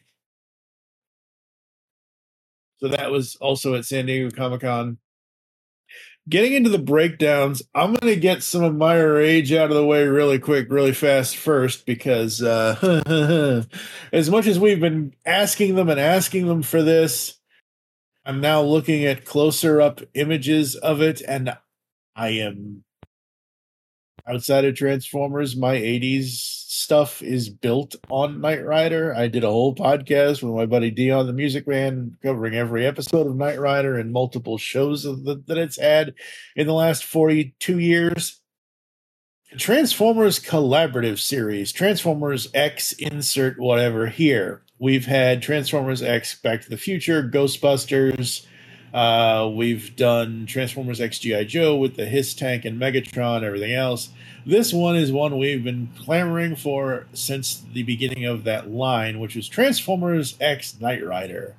So that was also at San Diego Comic-Con. Getting into the breakdowns, I'm going to get some of my rage out of the way really quick, really fast first, because uh, as much as we've been asking them and asking them for this, I'm now looking at closer up images of it, and I am outside of Transformers. My eighties stuff is built on Knight Rider. I did a whole podcast with my buddy Dion, the Music Man, covering every episode of Knight Rider and multiple shows of the, that it's had in the last forty-two years. Transformers Collaborative Series, Transformers X, insert whatever here. We've had Transformers X Back to the Future, Ghostbusters. Uh, we've done Transformers X G I. Joe with the Hiss Tank and Megatron, everything else. This one is one we've been clamoring for since the beginning of that line, which was Transformers X Knight Rider.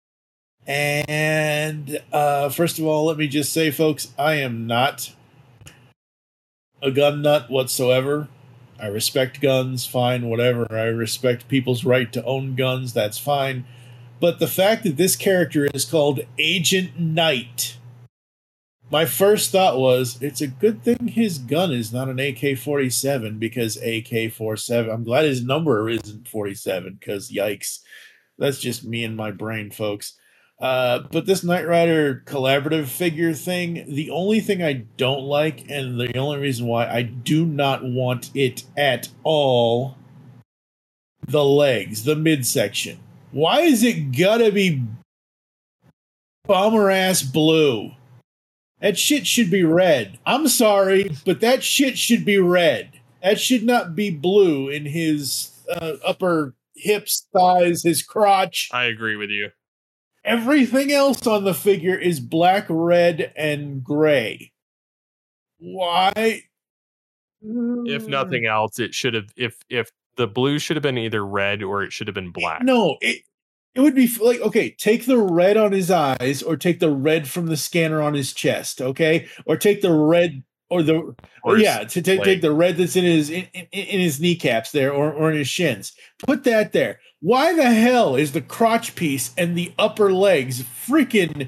And uh, first of all, let me just say, folks, I am not a gun nut whatsoever. I respect guns, fine, whatever. I respect people's right to own guns, that's fine. But the fact that this character is called Agent Knight, my first thought was, it's a good thing his gun is not an A K forty-seven, because A K forty-seven, I'm glad his number isn't forty-seven, because yikes. That's just me and my brain, folks. Uh, but this Knight Rider collaborative figure thing, the only thing I don't like, and the only reason why I do not want it at all, the legs, the midsection. Why is it gotta be bomber ass blue? That shit should be red. I'm sorry, but that shit should be red. That should not be blue in his uh, upper hips, thighs, his crotch. I agree with you. Everything else on the figure is black, red, and gray. Why? If nothing else, it should have, if if the blue should have been either red or it should have been black. No, it it would be like, okay, take the red on his eyes, or take the red from the scanner on his chest, okay, or take the red or the or yeah, to take take the red that's in his in, in, in his kneecaps there, or or in his shins. Put that there. Why the hell is the crotch piece and the upper legs freaking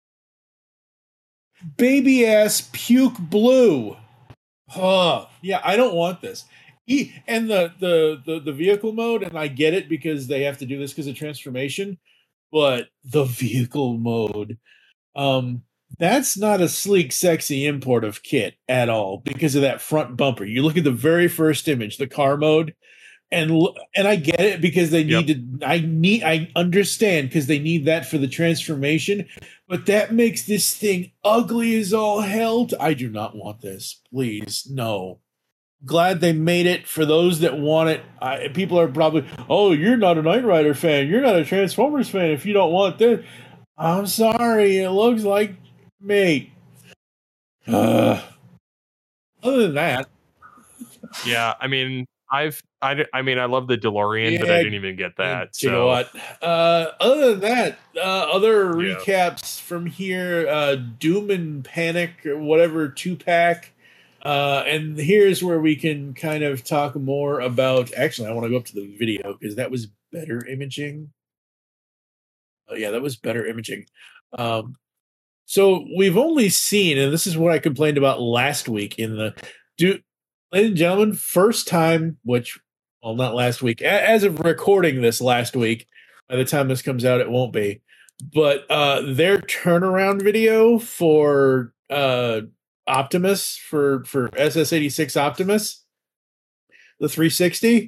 baby ass puke blue? Oh, yeah, I don't want this. He, and the, the, the, the vehicle mode, and I get it because they have to do this because of transformation, but the vehicle mode, um, that's not a sleek, sexy import of kit at all because of that front bumper. You look at the very first image, the car mode, and and I get it because they need yep. to. I need. I understand because they need that for the transformation, but that makes this thing ugly as all hell. I do not want this. Please, no. Glad they made it for those that want it. I, people are probably, oh, you're not a Knight Rider fan. You're not a Transformers fan if you don't want this. I'm sorry. It looks like me. Uh, other than that. Yeah, I mean, I've I, d- I mean I love the DeLorean, Yeah, but I didn't even get that. you know So what? Uh, other than that, uh, other Yeah. recaps from here: uh, Doom and Panic, or whatever two pack. Uh, and here's where we can kind of talk more about. Actually, I want to go up to the video because that was better imaging. Oh, yeah, that was better imaging. Um, so we've only seen, and this is what I complained about last week in the do, ladies and gentlemen, first time, which, well, not last week, a- as of recording this last week. By the time this comes out, it won't be. But uh, their turnaround video for uh, Optimus for for S S eighty-six Optimus, the three sixty.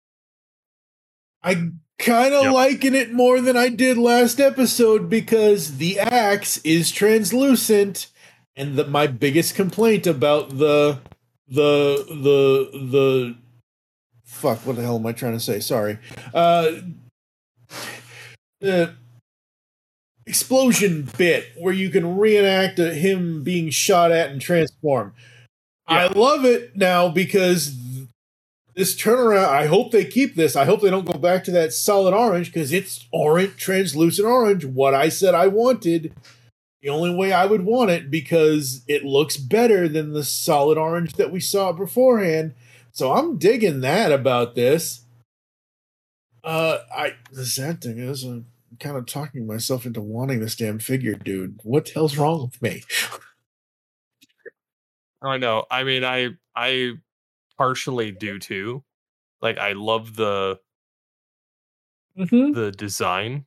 I kind of Yep. liking it more than I did last episode because the axe is translucent, and the, my biggest complaint about the the the the fuck, what the hell am I trying to say? Sorry, uh, the explosion bit where you can reenact a, him being shot at and transform. I Yeah. love it now because this turnaround, I hope they keep this. I hope they don't go back to that solid orange because it's orange, translucent orange. What I said I wanted, the only way I would want it because it looks better than the solid orange that we saw beforehand. So I'm digging that about this. Uh, I the sad thing is, I'm kind of talking myself into wanting this damn figure, dude. What the hell's wrong with me? I know. I mean, I I partially do too. Like, I love the Mm-hmm. the design.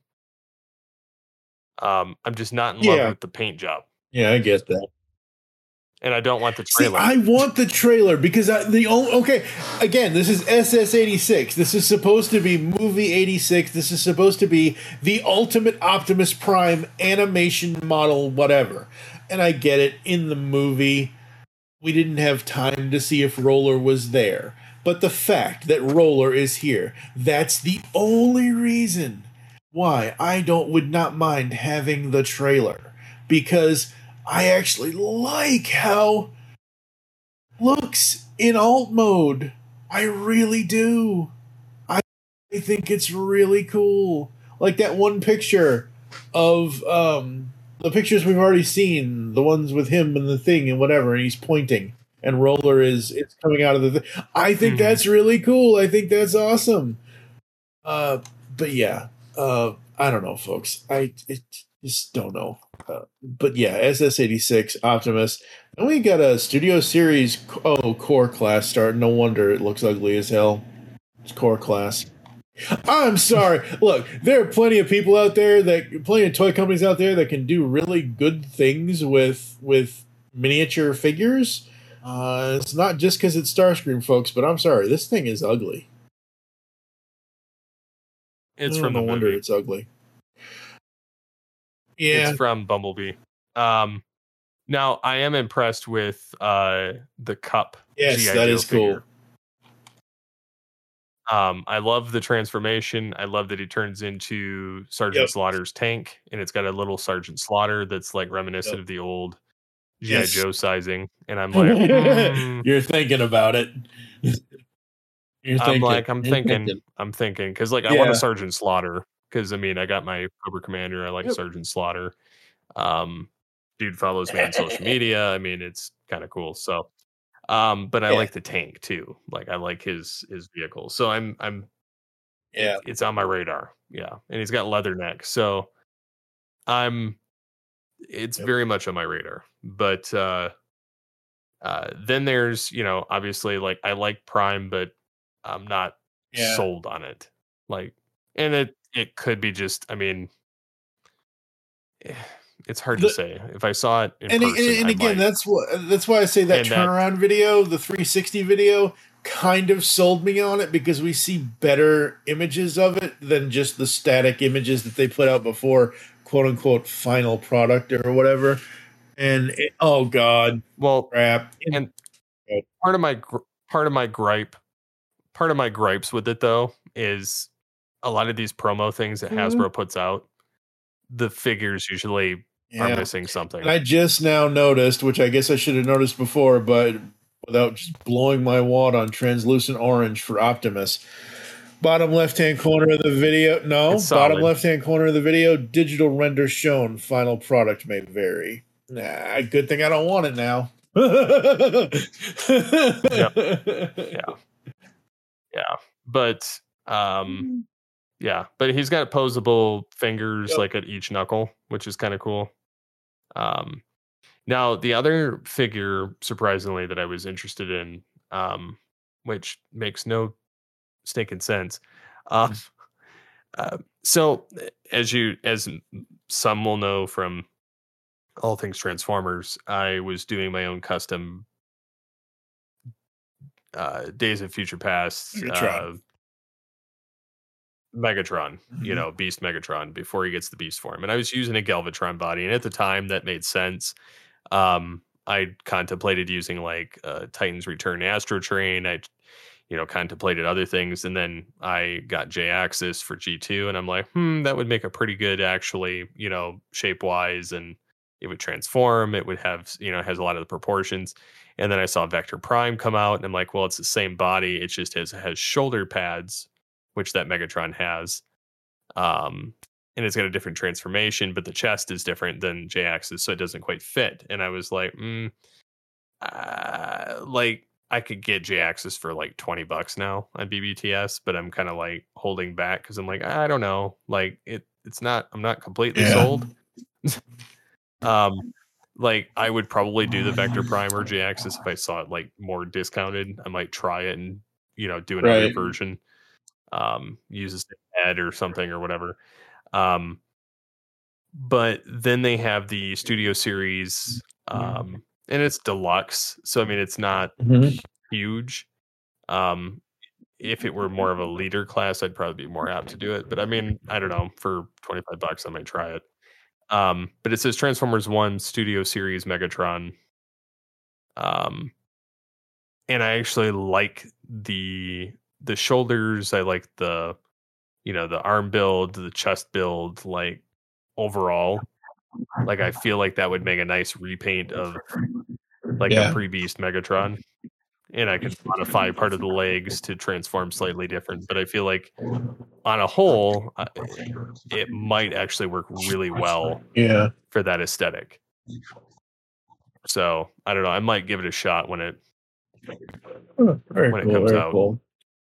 Um, I'm just not in love Yeah. with the paint job, Yeah, I get that. and I don't want the See, trailer. I want the trailer because I, the only okay. Again, this is S S eighty-six. This is supposed to be movie eighty-six. This is supposed to be the ultimate Optimus Prime animation model, whatever. And I get it. In the movie, we didn't have time to see if Roller was there, but the fact that Roller is here—that's the only reason why I don't would not mind having the trailer because I actually like how looks in alt mode. I really do. I I think it's really cool. Like that one picture of um the pictures we've already seen, the ones with him and the thing and whatever, and he's pointing and Roller is it's coming out of the thing. I think Mhm. that's really cool. I think that's awesome. Uh but yeah, uh I don't know, folks. I it, just don't know. Uh, but yeah, S S eighty-six Optimus. And we got a Studio Series oh core class start. No wonder it looks ugly as hell. It's core class. I'm sorry. Look, there are plenty of people out there that plenty of toy companies out there that can do really good things with with miniature figures. Uh, it's not just because it's Starscream, folks, but I'm sorry. This thing is ugly. It's Oh, from no the wonder movie. it's ugly. Yeah, It's from Bumblebee. Um, now I am impressed with uh the cup. yes, G I. that Joe is cool. figure. Um, I love the transformation. I love that he turns into Sergeant Yep. Slaughter's tank, and it's got a little Sergeant Slaughter that's like reminiscent Yep. of the old G I. Yes. Joe sizing. And I'm like, mm. You're thinking about it. You're I'm thinking. like, I'm You're thinking, I'm thinking, because like I want Yeah. a Sergeant Slaughter. Because I mean, I got my Cobra Commander. I like Yep. Sergeant Slaughter. Um, dude follows me on social media. I mean, it's kind of cool. So, um, but I Yeah. like the tank too. Like I like his his vehicle. So I'm I'm Yeah. it's on my radar. Yeah, and he's got leather neck. So I'm it's Yep. very much on my radar. But uh, uh, then there's you know obviously like I like Prime, but I'm not Yeah. sold on it. Like, and it it could be just. I mean, eh, it's hard The- to say. If I saw it in And, person, and, and I again, might. that's what that's why I say that And that- turnaround video, the three sixty video, kind of sold me on it because we see better images of it than just the static images that they put out before, quote unquote, final product or whatever. And it, oh god, well, crap! and part of my gr- part of my gripe, part of my gripes with it though is a lot of these promo things that Mhm. Hasbro puts out. The figures usually are Yeah. missing something. And I just now noticed, which I guess I should have noticed before, but without just blowing my wad on translucent orange for Optimus. Bottom left-hand corner of the video. No, It's solid. bottom left-hand corner of the video. Digital render shown. Final product may vary. Nah, good thing I don't want it now. Yeah. Yeah. But um yeah, but he's got posable fingers Yep. like at each knuckle, which is kind of cool. Um now the other figure surprisingly that I was interested in, um, which makes no stinking sense. Um uh, so as you as some will know from all things Transformers, I was doing my own custom uh Days of Future Past Megatron. uh Megatron, you Mhm. know, Beast Megatron before he gets the Beast form. And I was using a Galvatron body, and at the time that made sense. Um, I contemplated using like uh, Titan's Return Astro Train. I, you know, contemplated other things, and then I got J-Axis for G two, and I'm like, hmm, that would make a pretty good, actually, you know, shape wise, and it would transform. It would have, you know, it has a lot of the proportions. And then I saw Vector Prime come out, and I'm like, well, it's the same body. It just has has shoulder pads, which that Megatron has. Um, and it's got a different transformation, but the chest is different than J-Axis, so it doesn't quite fit. And I was like, mm, uh, like I could get J-Axis for like twenty bucks now on B B T S, but I'm kind of like holding back because I'm like, I don't know, like it, it's not, I'm not completely Yeah. sold. um, like I would probably do the Vector Prime or J-Axis if I saw it like more discounted. I might try it and, you know, do another Right. version. Um, use a stick head or something or whatever. Um, but then they have the Studio Series, um, and it's deluxe. So I mean, it's not Mhm. huge. Um, if it were more of a leader class, I'd probably be more apt to do it. But I mean, I don't know. For twenty-five bucks, I might try it. Um, but it says Transformers One Studio Series Megatron. Um, and I actually like the the shoulders. I like the, you know, the arm build, the chest build, like overall. Like I feel like that would make a nice repaint of like Yeah. a pre-beast Megatron. And I could modify part of the legs to transform slightly different. But I feel like on a whole, uh, it might actually work really well Yeah. for that aesthetic. So I don't know. I might give it a shot when it Oh, very when it cool. comes Very out. cool.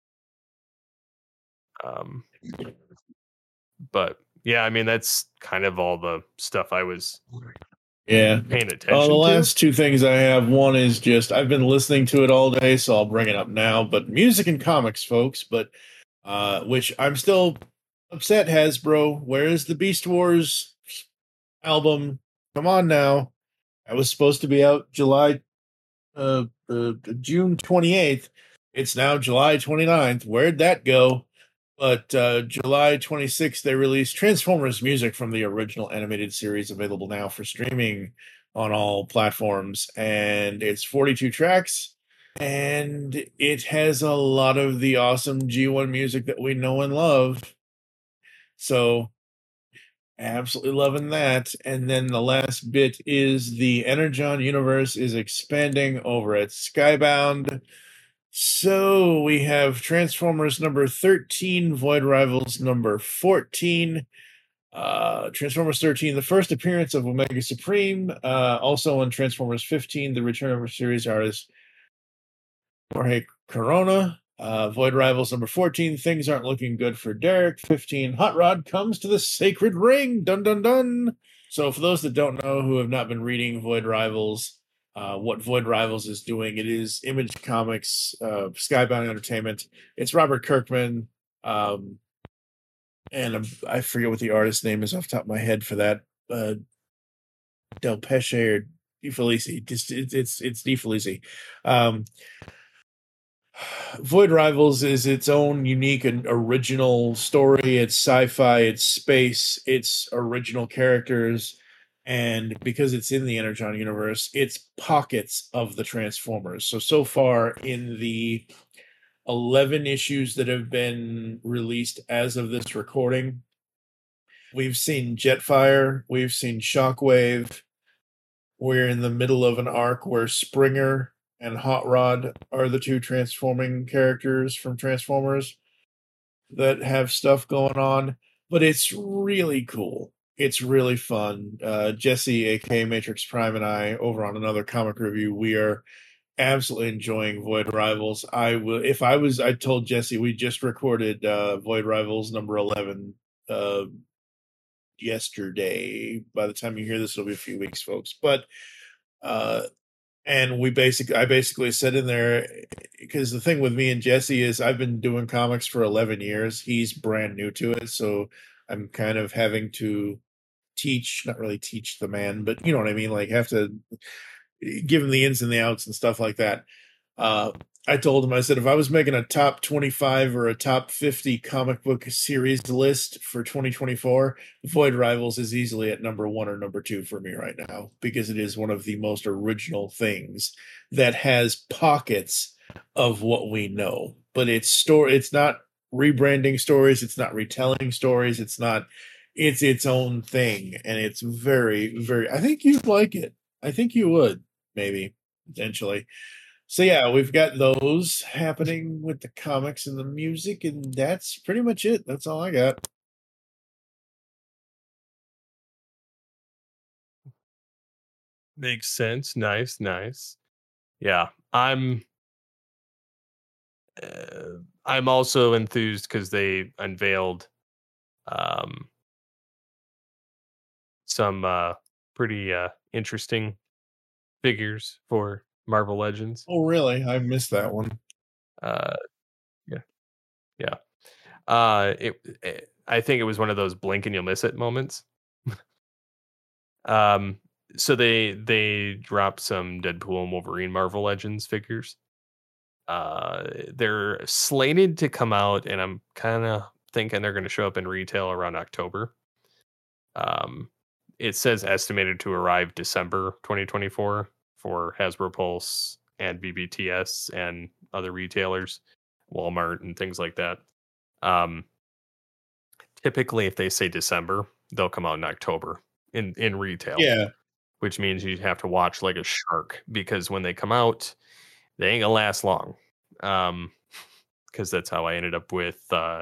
Um, but yeah, I mean that's kind of all the stuff I was Yeah. paying attention Oh, the to. last two things I have. One is just I've been listening to it all day, so I'll bring it up now. But music and comics, folks. But uh, which I'm still upset, Hasbro. Where is the Beast Wars album? Come on now. I was supposed to be out July, uh, uh June twenty-eighth. It's now July twenty-ninth. Where'd that go? But uh, July twenty-sixth, they released Transformers music from the original animated series, available now for streaming on all platforms. And it's forty-two tracks, and it has a lot of the awesome G one music that we know and love. So, absolutely loving that. And then the last bit is the Energon universe is expanding over at Skybound. So we have Transformers number thirteen, Void Rivals number fourteen, uh, Transformers thirteen, the first appearance of Omega Supreme, uh, also on Transformers fifteen, the return of our series artist Jorge Corona, uh, Void Rivals number fourteen, things aren't looking good for Derek, fifteen, Hot Rod comes to the Sacred Ring, dun dun dun. So for those that don't know, who have not been reading Void Rivals, Uh, what Void Rivals is doing. It is Image Comics, uh, Skybound Entertainment. It's Robert Kirkman, um, and um, I forget what the artist's name is off the top of my head for that. Uh, Del Pesce or Di Felici. Just it's it's it's Di Felici. Um, Void Rivals is its own unique and original story. It's sci-fi. It's space. It's original characters. And because it's in the Energon universe, it's pockets of the Transformers. So, so far in the eleven issues that have been released as of this recording, we've seen Jetfire, we've seen Shockwave. We're in the middle of an arc where Springer and Hot Rod are the two transforming characters from Transformers that have stuff going on, but it's really cool. It's really fun. Uh, Jesse, aka Matrix Prime, and I, over on another comic review, we are absolutely enjoying Void Rivals. I will, if I was, I told Jesse we just recorded uh, Void Rivals number eleven uh, yesterday. By the time you hear this, it'll be a few weeks, folks. But uh, and we basically, I basically said in there, because the thing with me and Jesse is I've been doing comics for eleven years. He's brand new to it, so I'm kind of having to teach, not really teach the man, but you know what I mean, like have to give him the ins and the outs and stuff like that. Uh, I told him, I said, if I was making a top twenty-five or a top fifty comic book series list for twenty twenty-four, Void Rivals is easily at number one or number two for me right now, because it is one of the most original things that has pockets of what we know. But it's story, it's not rebranding stories, it's not retelling stories, it's not, it's its own thing. And it's very, very, I think you'd like it. I think you would, maybe, potentially. So yeah, we've got those happening with the comics and the music, and that's pretty much it. That's all I got. Makes sense. Nice, nice. Yeah, I'm. Uh, I'm also enthused because they unveiled um, some uh, pretty uh, interesting figures for Marvel Legends. Oh, really? I missed that one. Uh, yeah, yeah. Uh, it, it. I think it was one of those blink and you'll miss it moments. um. So they they dropped some Deadpool and Wolverine Marvel Legends figures. Uh, they're slated to come out, and I'm kind of thinking they're going to show up in retail around October. Um, it says estimated to arrive December twenty twenty-four for Hasbro Pulse and B B T S and other retailers, Walmart and things like that. Um, typically, if they say December, they'll come out in October in in retail. Yeah. Which means you have to watch like a shark, because when they come out, they ain't gonna last long. Um, because that's how I ended up with uh,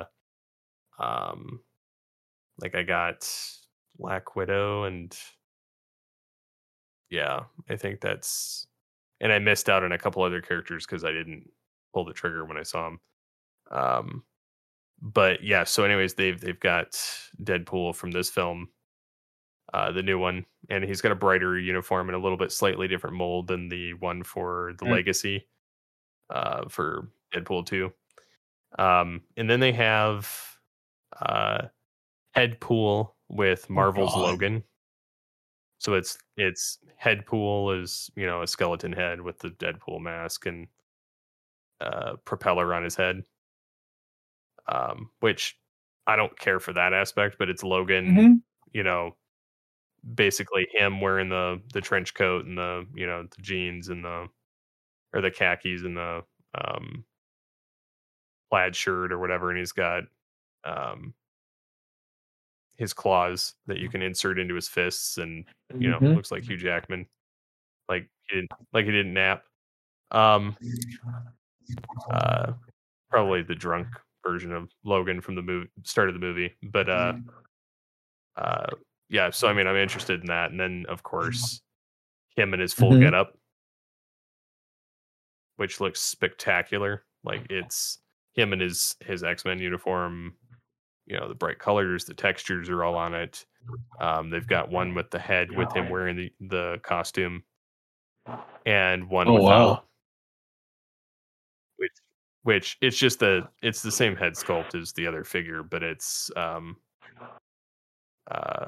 um, like I got Black Widow, and yeah, I think that's, and I missed out on a couple other characters because I didn't pull the trigger when I saw them. Um, but yeah, so anyways, they've they've got Deadpool from this film. Uh, the new one, and he's got a brighter uniform and a little bit slightly different mold than the one for the Mm. Legacy uh, for Deadpool two. Um, and then they have uh, Headpool with Marvel's God. Logan. So it's it's Headpool is, you know, a skeleton head with the Deadpool mask and uh, propeller on his head. Um, which I don't care for that aspect, but it's Logan, Mhm. you know, basically him wearing the the trench coat and the, you know, the jeans and the, or the khakis and the um plaid shirt or whatever, and he's got um his claws that you can insert into his fists, and you know, Mhm. looks like Hugh Jackman, like he didn't like he didn't nap. Um uh probably the drunk version of Logan from the movie, start of the movie, but uh uh yeah, so I mean, I'm interested in that. And then of course him in his full Mhm. getup, which looks spectacular. Like it's him in his his X-Men uniform, you know, the bright colors, the textures are all on it. Um, they've got one with the head with him wearing the, the costume, and one Oh, without. wow. Which which it's just the it's the same head sculpt as the other figure, but it's um uh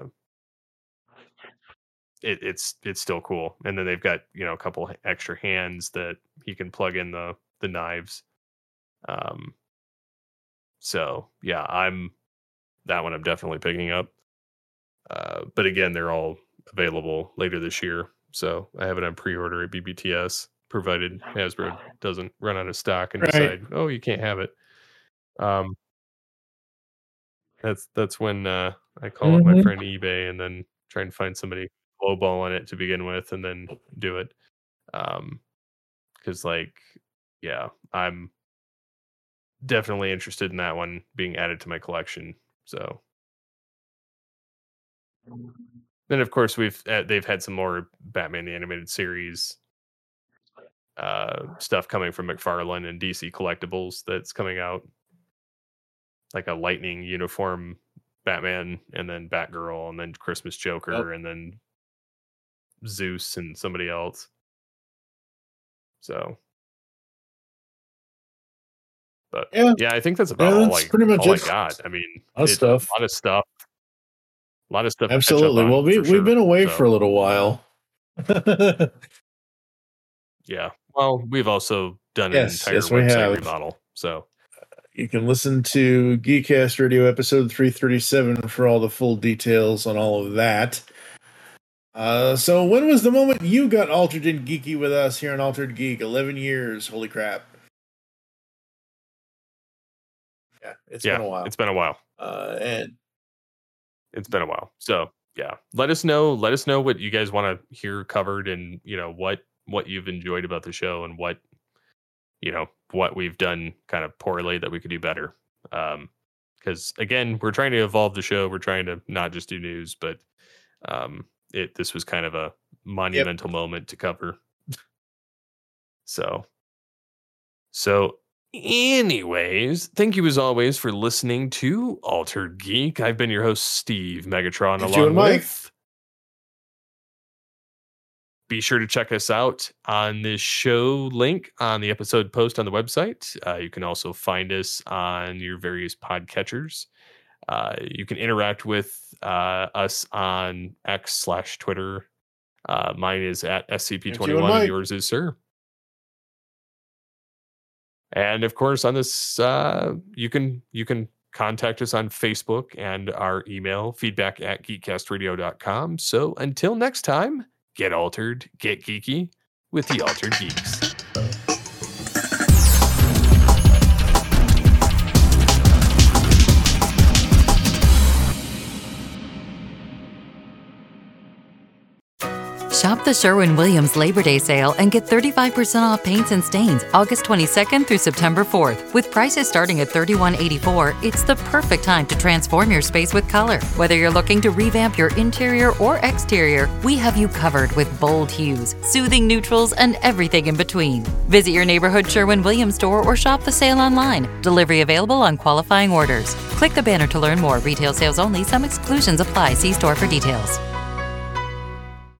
it, it's it's still cool. And then they've got, you know, a couple extra hands that he can plug in the the knives. Um so yeah, I'm that one I'm definitely picking up. Uh, but again, they're all available later this year, so I have it on pre-order at B B T S, provided Hasbro doesn't run out of stock and Right. decide, oh, you can't have it. Um, that's that's when uh, I call up my Mhm. friend eBay and then try and find somebody lowball on it to begin with, and then do it. Um, because, like, yeah, I'm definitely interested in that one being added to my collection. So, then of course we've uh, they've had some more Batman the Animated Series uh, stuff coming from McFarlane and D C Collectibles that's coming out, like a Lightning uniform Batman, and then Batgirl, and then Christmas Joker, Oh. and then Zeus and somebody else. So, but Yeah. yeah, I think that's about Yeah, all, that's I, pretty much all I it. got. I mean, A lot of it's stuff. a lot of stuff, a lot of stuff. to catch up Absolutely. on, Well, we for we've sure. been away So, for a little while. yeah. Well, we've also done Yes, an entire yes, we website have. remodel. So, You can listen to Geekcast Radio episode three thirty-seven for all the full details on all of that. Uh, so when was the moment you got altered and geeky with us here on Altered Geek? eleven years. Holy crap. Yeah, it's yeah, been a while. it's been a while. Uh, and It's been a while. So, yeah, let us know. Let us know what you guys want to hear covered, and you know what what you've enjoyed about the show, and what you know what we've done kind of poorly that we could do better. Um, because again, we're trying to evolve the show. We're trying to not just do news, but um, it this was kind of a monumental moment to cover. So, so. Anyways, thank you as always for listening to Altered Geek. I've been your host, Steve Megatron, It's along you and Mike. with. Be sure to check us out on this show link on the episode post on the website. Uh, you can also find us on your various podcatchers. Uh, you can interact with uh, us on X slash Twitter. Uh, mine is at S C P twenty-one, Mike. and yours is Sir. And of course, on this, uh, you can you can contact us on Facebook and our email, feedback at geekcast radio dot com. So until next time, get altered, get geeky with the Altered Geeks. Shop the Sherwin-Williams Labor Day sale and get thirty-five percent off paints and stains August twenty-second through September fourth. With prices starting at thirty-one eighty-four, it's the perfect time to transform your space with color. Whether you're looking to revamp your interior or exterior, we have you covered with bold hues, soothing neutrals, and everything in between. Visit your neighborhood Sherwin-Williams store or shop the sale online. Delivery available on qualifying orders. Click the banner to learn more. Retail sales only. Some exclusions apply. See store for details.